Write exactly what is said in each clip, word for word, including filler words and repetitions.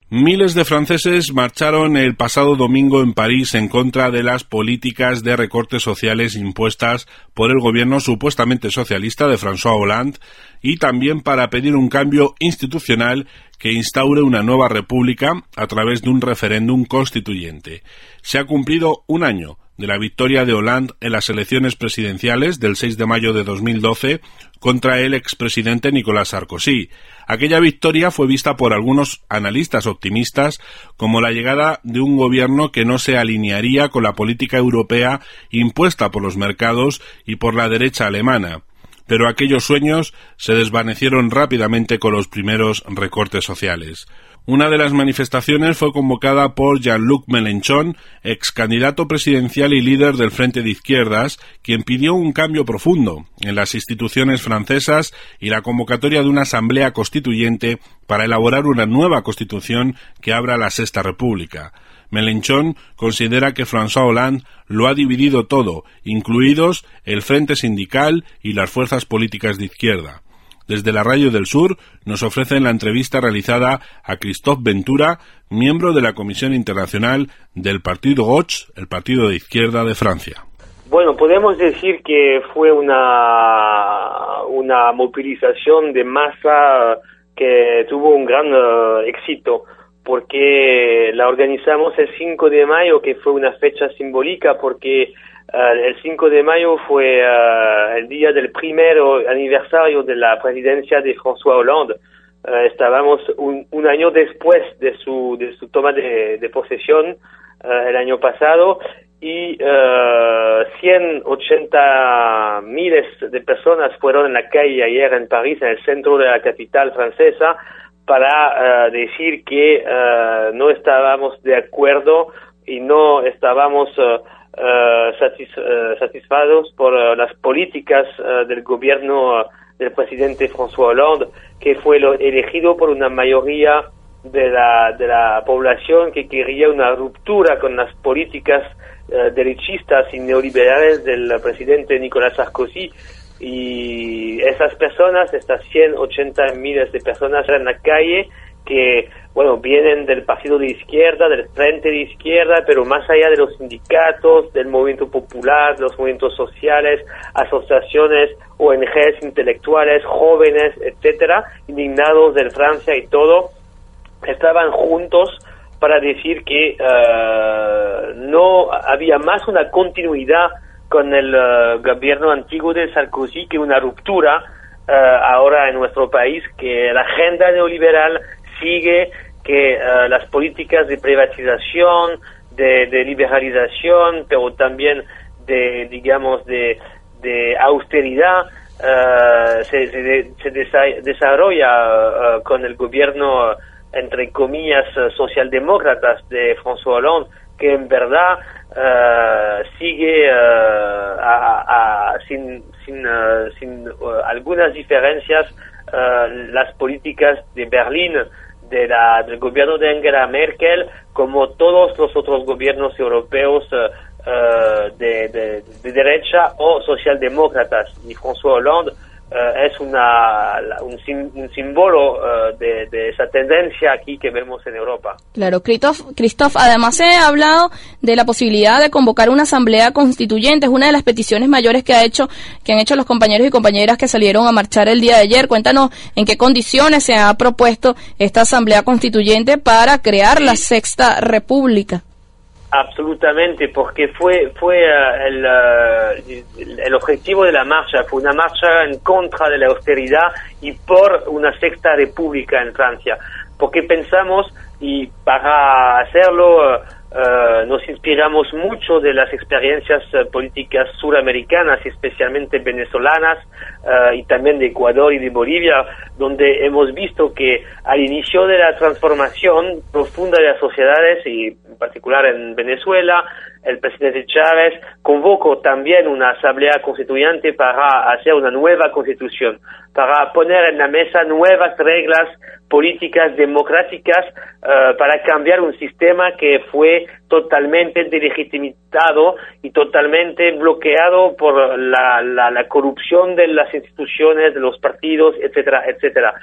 Miles de franceses marcharon el pasado domingo en París en contra de las políticas de recortes sociales impuestas por el gobierno supuestamente socialista de François Hollande y también para pedir un cambio institucional que instaure una nueva república a través de un referéndum constituyente. Se ha cumplido un año de la victoria de Hollande en las elecciones presidenciales del seis de mayo de dos mil doce contra el expresidente Nicolas Sarkozy. Aquella victoria fue vista por algunos analistas optimistas como la llegada de un gobierno que no se alinearía con la política europea impuesta por los mercados y por la derecha alemana. Pero aquellos sueños se desvanecieron rápidamente con los primeros recortes sociales. Una de las manifestaciones fue convocada por Jean-Luc Mélenchon, ex candidato presidencial y líder del Frente de Izquierdas, quien pidió un cambio profundo en las instituciones francesas y la convocatoria de una asamblea constituyente para elaborar una nueva constitución que abra la Sexta República. Mélenchon considera que François Hollande lo ha dividido todo, incluidos el Frente Sindical y las fuerzas políticas de izquierda. Desde la Radio del Sur nos ofrecen la entrevista realizada a Christophe Ventura, miembro de la Comisión Internacional del Partido Gauche, el partido de izquierda de Francia. Bueno, podemos decir que fue una, una movilización de masa que tuvo un gran uh, éxito, porque la organizamos el cinco de mayo, que fue una fecha simbólica, porque Uh, el cinco de mayo fue uh, el día del primer aniversario de la presidencia de François Hollande. Uh, estábamos un, un año después de su de su toma de, de posesión uh, el año pasado y uh, ciento ochenta miles de personas fueron en la calle ayer en París, en el centro de la capital francesa, para uh, decir que uh, no estábamos de acuerdo y no estábamos uh, Uh, satis, uh, satisfechos por uh, las políticas uh, del gobierno uh, del presidente François Hollande, que fue lo elegido por una mayoría de la de la población que quería una ruptura con las políticas uh, derechistas y neoliberales del presidente Nicolas Sarkozy. Y esas personas, estas ciento ochenta miles de personas en la calle, que bueno, vienen del partido de izquierda, del frente de izquierda, pero más allá de los sindicatos, del movimiento popular, de los movimientos sociales, asociaciones, O N Ges intelectuales, jóvenes, etcétera, indignados de Francia y todo, estaban juntos para decir que uh, no había más una continuidad con el uh, gobierno antiguo de Sarkozy que una ruptura uh, ahora en nuestro país, que la agenda neoliberal sigue, que uh, las políticas de privatización, de, de liberalización, pero también de, digamos, de, de austeridad, uh, se, se, se desa- desarrolla uh, con el gobierno, uh, entre comillas, uh, socialdemócratas de François Hollande, que en verdad uh, sigue uh, a, a, sin, sin, uh, sin uh, algunas diferencias uh, las políticas de Berlín, de la, del gobierno de Angela Merkel, como todos los otros gobiernos europeos uh, uh, de, de, de derecha o socialdemócratas. Y François Hollande uh, es una, un, sim, un símbolo uh, de, de esa tendencia aquí que vemos en Europa. Claro, Christophe, Christophe, además se ha hablado de la posibilidad de convocar una asamblea constituyente. Es una de las peticiones mayores que ha hecho, que han hecho los compañeros y compañeras que salieron a marchar el día de ayer. Cuéntanos en qué condiciones se ha propuesto esta asamblea constituyente para crear la Sexta República. Absolutamente, porque fue fue uh, el, uh, el objetivo de la marcha, fue una marcha en contra de la austeridad y por una Sexta República en Francia, porque pensamos, y para hacerlo uh, uh, nos inspiramos mucho de las experiencias uh, políticas suramericanas, especialmente venezolanas, uh, y también de Ecuador y de Bolivia, donde hemos visto que al inicio de la transformación profunda de las sociedades, y en particular en Venezuela, el presidente Chávez convocó también una asamblea constituyente para hacer una nueva constitución, para poner en la mesa nuevas reglas políticas democráticas uh, para cambiar un sistema que fue totalmente delegitimado y totalmente bloqueado por la, la, la corrupción de las instituciones, de los partidos, etcétera, etcétera.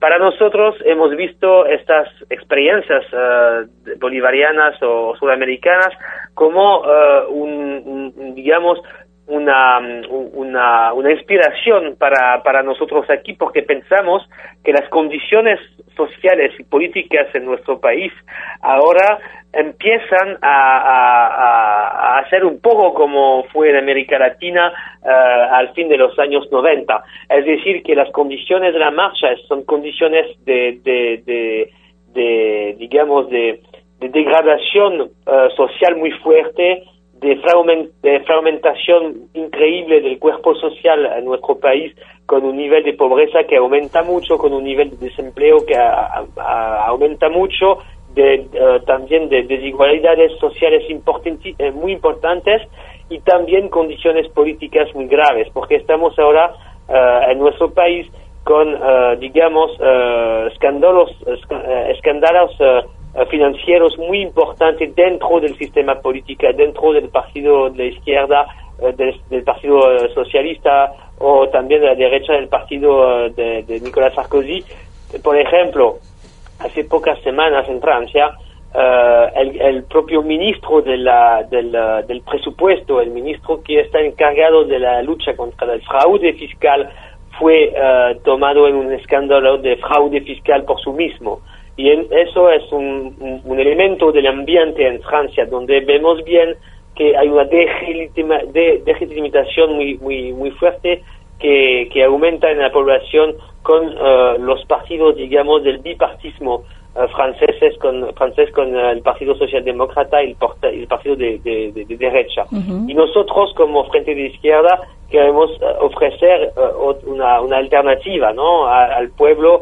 para nosotros hemos visto estas experiencias uh, bolivarianas o sudamericanas como uh, un, un, digamos, una, una, una inspiración para, para nosotros aquí, porque pensamos que las condiciones sociales y políticas en nuestro país ahora empiezan a, a, a hacer un poco como fue en América Latina uh, al fin de los años noventa. Es decir, que las condiciones de la marcha son condiciones de, de, de, de digamos, de, de degradación uh, social muy fuerte, de, fragment, de fragmentación increíble del cuerpo social en nuestro país, con un nivel de pobreza que aumenta mucho, con un nivel de desempleo que a, a, aumenta mucho, de, uh, también de desigualdades sociales importanti, eh, muy importantes, y también condiciones políticas muy graves, porque estamos ahora uh, en nuestro país con, uh, digamos, uh, escándalos, uh, escándalos uh, financieros muy importantes dentro del sistema político, dentro del partido de la izquierda, uh, del, del partido uh, socialista, o también de la derecha del partido uh, de, de Nicolas Sarkozy. Por ejemplo, hace pocas semanas en Francia, uh, el, el propio ministro de la, del, uh, del presupuesto, el ministro que está encargado de la lucha contra el fraude fiscal, fue uh, tomado en un escándalo de fraude fiscal por sí mismo. Y en, eso es un, un, un elemento del ambiente en Francia, donde vemos bien que hay una delegitima, de, delegitimación muy, muy, muy fuerte que, que aumenta en la población con uh, los partidos, digamos, del bipartismo uh, franceses con, francés con uh, el Partido Socialdemócrata y el, porta, el Partido de, de, de, de derecha. Uh-huh. Y nosotros, como Frente de Izquierda, queremos uh, ofrecer uh, una, una alternativa, ¿no?, a, al pueblo,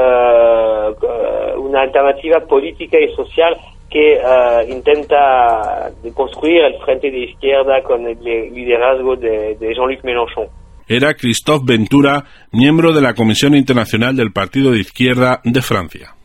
uh, una alternativa política y social que uh, intenta construir el Frente de Izquierda con el liderazgo de, de Jean-Luc Mélenchon. Era Christophe Ventura, miembro de la Comisión Internacional del Partido de Izquierda de Francia.